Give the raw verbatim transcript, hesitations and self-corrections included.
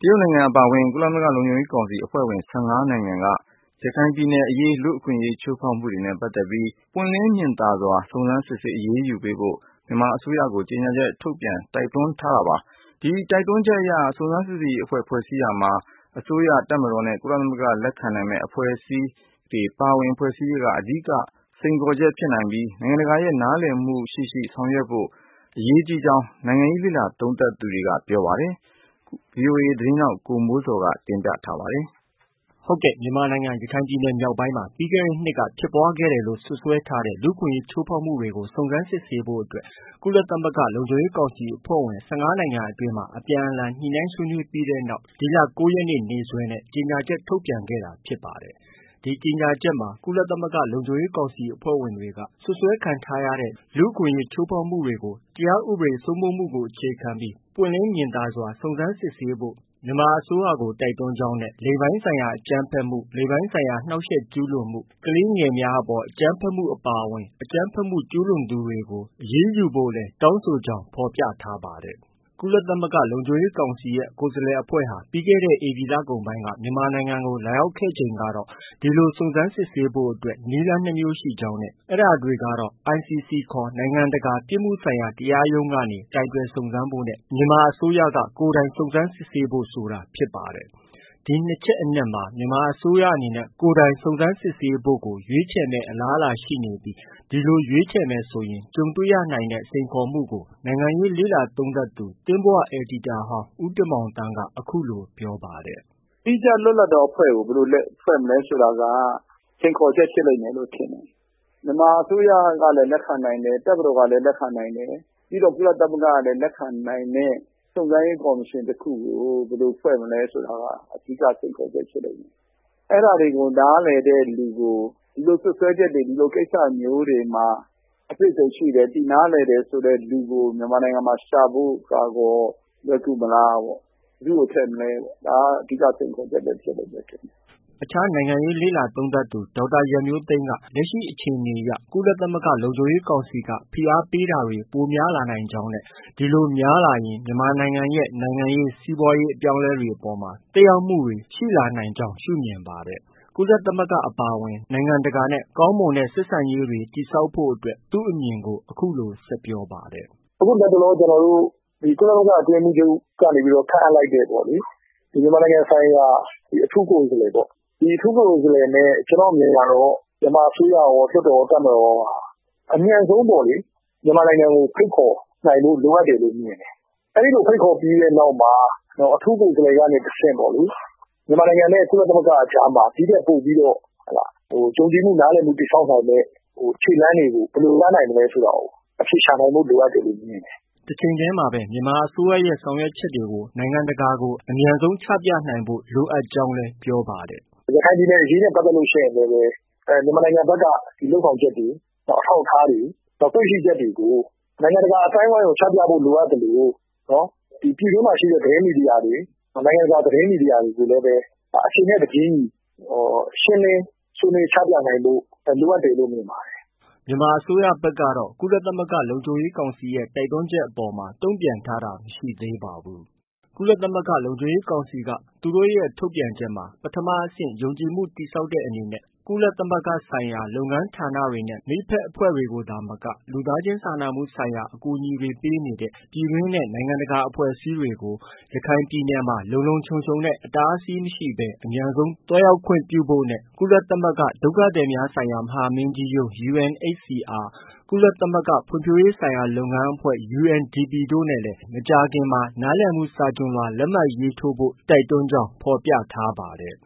ရုတ်နိုင်ငံအပါအဝင်ကုလသမဂ္ဂလုံခြုံရေးကောင်စီအဖွဲ့ဝင်၁၅နိုင်ငံကရခိုင်ပြည်နယ်အရေးလူ့အခွင့်အရေးချိုးဖောက်မှုတွေနဲ့ပတ်သက်ပြီးပွင့်လင်းမြင်သာစွာစုံစမ်းစစ်ဆေးအရေးယူပေးဖို့မြန်မာအစိုးရကိုကြေညာချက်ထုတ်ပြန်တိုက်တွန်းထားတာပါ။ဒီတိုက်တွန်းချက်အရစုံစမ်းစစ်ဆေးရေးအဖွဲ့ဖွဲ့စည်းရာမှာအစိုးရတပ်မတော်နဲ့ကုလသမဂ္ဂလက်ခံနိုင်မယ့်အဖွဲ့အစည်းတွေပါဝင်ဖွဲ့စည်းရေးကအဓိကစိန်ခေါ်ချက်ဖြစ်နိုင်ပြီးနိုင်ငံတကာရဲ့နားလည်မှုရှိရှိဆောင်ရွက်ဖို့အရေးကြီးကြောင်းနိုင်ငံရေးလေ့လာသုံးသပ်သူတွေကပြောပါတယ်။ ဗွီအိုအေသတင်းထောက်ကိုမိုးဇော်ကတင်ပြထားပါတယ်။ဟုတ်ကဲ့မြန်မာနိုင်ငံရခိုင်ပြည်နယ်မြောက်ပိုင်းမှာပြီးခဲ့တဲ့နှစ်ကဖြစ်ပွားခဲ့တယ်လို့စွပ်စွဲထားတဲ့လူ့အခွင့်အရေးချိုးဖောက်မှုတွေကိုစုံစမ်းစစ်ဆေးဖို့အတွက်ကုလသမဂ္ဂလုံခြုံရေးကောင်စီအဖွဲ့ဝင်၁၅နိုင်ငံအတွင်းမှာအပြန်အလှန်ညှိနှိုင်းဆွေးနွေးပြီးတဲ့နောက်ဒီလ၉ရက်နေ့နေ့စွဲနဲ့ကြေညာချက်ထုတ်ပြန်ခဲ့တာဖြစ်ပါတယ်။ဒီကြေညာချက်မှာကုလသမဂ္ဂလုံခြုံရေးကောင်စီအဖွဲ့ဝင်တွေကစွပ်စွဲခံထားရတဲ့လူ့အခွင့်အရေးချိုးဖောက်မှုတွေကိုတရားဥပဒေစိုးမိုးမှုကိုအခြေခံပြီးပွင့်လင်းမြင်သာစွာစုံစမ်းစစ်ဆေးဖို့မြန်မာအစိုးရကိုတိုက်တွန်းကြောင်းနဲ့လိင်ပိုင်းဆိုင်ရာအကြမ်းဖက်မှု၊လိင်ပိုင်းဆိုင်ရာနှောက်ယှက်ကျူးလွန်မှု၊ကလေးငယ်များအပေါ်အကြမ်းဖက်မှုအပါအဝင်အကြမ်းဖက်မှုကျူးလွန်သူတွေကိုအရေးယူဖို့လည်းတောင်းဆိုကြောင်းဖော်ပြထားပါတယ်။ကုလသမဂ္ဂလုံခြုံရေးကောင်စီရဲ့ကိုယ်စားလှယ်အဖွဲ့ဟာပြီးခဲ့တဲ့ဧပြီလကုန်ပိုင်းကမြန်မာနိုင်ငံကိုလာရောက်ခဲ့ချိန်ကတော့ဒီလိုစုံစမ်းစစ်ဆေးဖို့အတွက်နည်းလမ်းနှစ်မျိုးရှိကြောင်းနဲ့အဲဒါတွေကတော့ I C C ခေါ်နိုင်ငံတကာပြစ်မှုဆိုင်ရာတရားရုံးကနေကိုင်တွယ်စုံစမ်းဖို့နဲ့မြန်မာအစိုးရကကိုယ်တိုင်စုံစမ်းစစ်ဆေးဖို့ဆိုတာဖြစ်ပါတယ်။ဒီနှစ်ချက်အနက်မှာမြန်မာအစိုးရအနေနဲ့ကိုယ်တိုင်စုံစမ်းစစ်ဆေးဖို့ကိုရွေးချယ်မယ့်အလားအလာရှိနေပြီးဒီလိုရွေးချယ်မယ်ဆိုရင်ကြုံတွေ့ရနိုင်တဲ့စိန်ခေါ်မှုကိုနိုင်ငံရေးလေ့လာသုံးသပ်သူသင်းဘဝအယ်ဒီတာဟောင်းဦးတင်မောင်သန်းကအခုလိုပြောပါတယ်။သီးခြားလွတ်လပ်သောအဖွဲ့ကိုဘယ်လိုဖွဲ့မလဲဆိုတာကစိန်ခေါ်ချက်ဖြစ်လိမ့်မယ်လို့ထင်တယ်။မြန်မာအစိုးရကလည်းလက်ခံနိုင်တယ်၊တပ်မတော်ကလည်းလက်ခံနိုင်တယ်ပြီးတော့ကုလသမဂ္ဂကလည်းလက်ခံနိုင်တဲ့စုံစမ်းရေးကော်မရှင်တစ်ခုကိုဘယ်လိုဖွဲ့မလဲဆိုတာကအဓိကစိန်ခေါ်ချက်ဖြစ်လိမ့်မယ်။အဲ့ဒါတွေကိုနားလည်တဲ့လူကိုဒီလိုဆွဆွဲချက်တွေဒီလိုကိစ္စမျိုးတွေမှာအဖြစ်ဆုံးရှိတယ်ဒီနားလည်တယ်ဆိုတဲ့လူကိုမြန်မာနိုင်ငံမှာရှာဖို့ကတော့လွယ်ကူမလားပေါ့။ဘယ်သူ့ကိုထည့်မလဲပေါ့။ဒါကအဓိကစိန်ခေါ်ချက်ပဲဖြစ်လိမ့်မယ်ထင်တယ်။အခြားနိုင်ငံရေးလေ့လာသုံးသပ်သူဒေါက်တာရန်မျိုးသိမ်းကလက်ရှိအခြေအနေအရကုလသမဂ္ဂလုံခြုံရေးကောင်စီကဖိအားပေးတာတွေပိုများလာနိုင်ကြောင်းနဲ့ဒီလိုများလာရင်မြန်မာနိုင်ငံရဲ့နိုင်ငံရေးစီးပွားရေးအပြောင်းအလဲတွေအပေါ်မှာသက်ရောက်မှုတွေရှိလာနိုင်ကြောင်းရှုမြင်ပါတယ်။ကုလသမဂ္ဂအပါအဝင်နိုင်ငံတကာနဲ့ကောင်းမွန်တဲ့ဆက်ဆံရေးတွေတည်ဆောက်ဖို့အတွက်သူ့အမြင်ကိုအခုလိုဆက်ပြောပါတယ်။အခုလက်တလောကျွန်တော်တို့ဒီကုလသမဂ္ဂအတွင်းမှုချုပ်ကနေပြီးတော့ခန့်အပ်လိုက်တဲ့ပေါ့လေဒီမြန်မာနိုင်ငံဆိုင်ရာဒီအထူးကိုယ်စားလှယ်ပေါ့ဒီအထူးကိုယ်စားလှယ်နဲ့ကျွန်တော်မြင်ရတော့မြန်မာအစိုးရရောလွှတ်တော်တပ်မတော်အမြန်ဆုံးပေါ့လေမြန်မာနိုင်ငံကိုဖိတ်ခေါ်နိုင်လို့လိုအပ်တယ်လို့မြင်တယ်။အဲဒီလိုဖိတ်ခေါ်ပြီးတဲ့နောက်မှာအထူးကိုယ်စားလှယ်ကနေတစ်ဆင့်ပေါ့လေမြန်မာနိုင်ငံနဲ့ကုလသမဂ္ဂအကြားမှာဒီတဲ့ပို့ပြီးတော့ဟလာဟိုကြုံကြည်မှုနားလည်မှုတည်ဆောက်နိုင်တဲ့ဟိုခြေလှမ်းတွေကိုဘယ်လိုရနိုင်မလဲဆိုတာကိုအဖြစ်ရှာနိုင်ဖို့လိုအပ်တယ်လို့မြင်တယ်။တစ်ချိန်တည်းမှာပဲမြန်မာအစိုးရရဲ့ဆောင်ရွက်ချက်တွေကိုနိုင်ငံတကာကိုအမြန်ဆုံးချပြနိုင်ဖို့လိုအပ်ကြောင်းလည်းပြောပါတယ်။ရခိုင်ပြည်နယ်အရေးနဲ့ပတ်သက်လို့ရှိရင်လည်းအဲမြန်မာနိုင်ငံဘက်ကဒီလုပ်ဆောင်ချက်တွေတော့အထောက်အထားတွေတော့တွေ့ရှိချက်တွေကိုနိုင်ငံတကာအတိုင်းအဝိုင်းကိုချပြဖို့လိုအပ်တယ်လို့နော်ဒီပြည်တွင်းမှာရှိတဲ့သတင်းမီဒီယာတွေနိုင်ငံတကာသတင်းမီဒီယာတွေကိုလည်းပဲအချိန်နဲ့တပြေးညီဟိုရှင်းလင်းဆွေးနွေးချပြနိုင်ဖို့လိုအပ်တယ်လို့မြင်ပါတယ်။မြန်မာအစိုးရဘက်ကတော့ကုလသမဂ္ဂလုံခြုံရေးကောင်စီရဲ့တိုက်တွန်းချက်အပေါ်မှာတုံ့ပြန်ထားတာမရှိသေးပါဘူး။ကုလသမဂ္ဂလုံခြုံရေးကောင်စီကသူတို့ရဲ့ထုတ်ပြန်ချက်မှာပထမအဆင့်ယုံကြည်မှုတည်ဆောက်တဲ့အနေနဲ့ကုလသမဂ္ဂဆိုင်ရာလုပ်ငန်းဌာနတွေနဲ့မိဖက်အဖွဲ့တွေကိုသာမကလူသားချင်းစာနာမှုဆိုင်ရာအကူအညီတွေပေးနေတဲ့ပြည်တွင်းနဲ့နိုင်ငံတကာအဖွဲ့အစည်းတွေကိုရခိုင်ပြည်နယ်မှာလုံလုံခြုံခြုံနဲ့အတားအဆီးမရှိဘဲအမြန်ဆုံးတွားရောက်ခွင့်ပြုဖို့နဲ့ကုလသမဂ္ဂဒုက္ခသည်များဆိုင်ရာမဟာမင်းကြီးရုံး U N H C R ကုလသမဂ္ဂဖွံ့ဖြိုးရေးဆိုင်ရာလုပ်ငန်းအဖွဲ့ U N D P တို့နဲ့လည်းမကြာခင်မှာနားလည်မှုစာချွန်လွှာလက်မှတ်ရေးထိုးဖို့တိုက်တွန်းကြောင်းဖော်ပြထားပါတယ်